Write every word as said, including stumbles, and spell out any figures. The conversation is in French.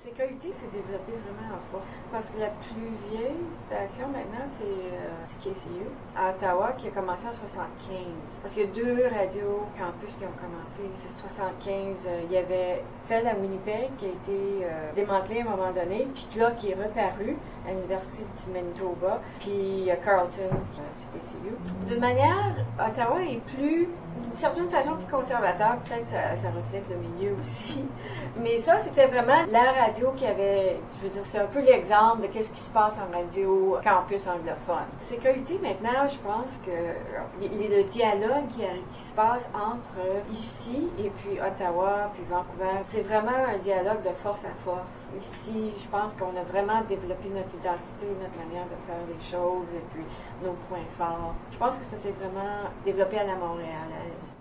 C K U T s'est développé vraiment à fond. Parce que la plus vieille station maintenant, c'est euh, K C U à Ottawa qui a commencé en soixante-quinze. Parce qu'il y a deux radios campus qui ont commencé. C'est soixante-quinze. Euh, il y avait celle à Winnipeg qui a été euh, démantelée à un moment donné, puis là qui est reparue à l'Université du Manitoba, puis à Carleton, c'est K C U. D'une manière, Ottawa est plus, d'une certaine façon, plus conservateur. Peut-être ça, ça reflète le milieu aussi. Mais ça, c'était vraiment la radio qui avait, je veux dire, c'est un peu l'exemple de qu'est-ce qui se passe en radio campus anglophone. C K U T, maintenant, je pense que le dialogue qui, qui se passe entre ici et puis Ottawa, puis Vancouver, c'est vraiment un dialogue de force à force. Ici, je pense qu'on a vraiment développé notre identité, notre manière de faire les choses et puis nos points forts. Je pense que ça s'est vraiment développé à la montréalaise.